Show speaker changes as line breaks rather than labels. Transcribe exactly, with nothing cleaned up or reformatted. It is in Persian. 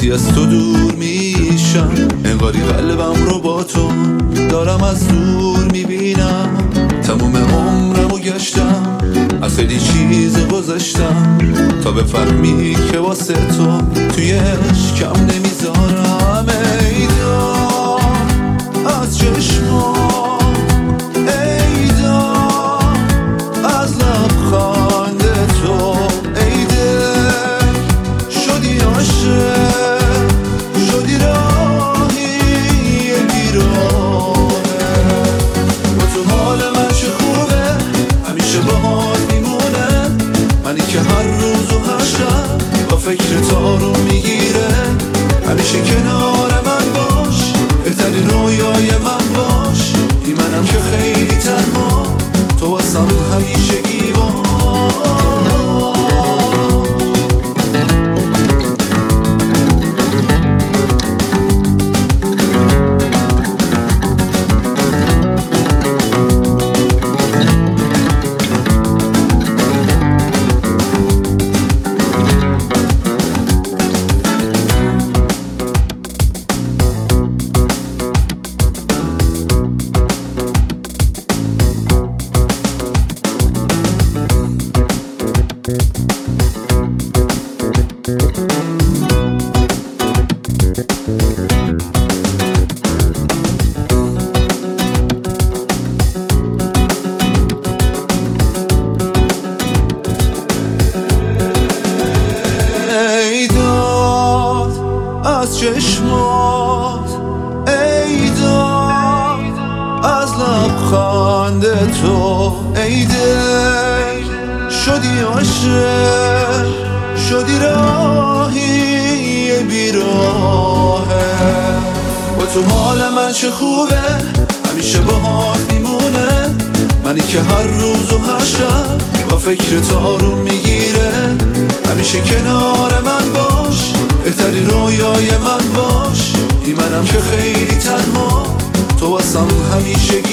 وقتی از تو دور میشم انگاری قلبم رو با تو دارم از دور میبینم. تموم عمرمو گشتم از خیلی چیز گذشتم تا بفهمی که واسه تو توی عشقم نمیذارم. ای دار از چشمات، ای دار از لبخند تو، ای دل شدی عاشق، شدی راهی بیراه. با تو حال من چه خوبه، همیشه باهات میمونه. منی که هر روز و هر شب با فکر تو رو میگیره. همیشه کنار من باش، بهترین رویای من باش. بی منم که خیلی تنها، تو واسم همیشه گیوان. از چشمات، ای دار از لبخند تو، ای دل شدی عاشق، شدی راهی بیراهه. با تو حال من چه خوبه، همیشه باهات میمونه. منی که هر روز و هر شب با فکر تو رو میگیره. همیشه کنار من باش، بهترین رویای من باش. بی منم که خیلی تنها، تو واسم همیشه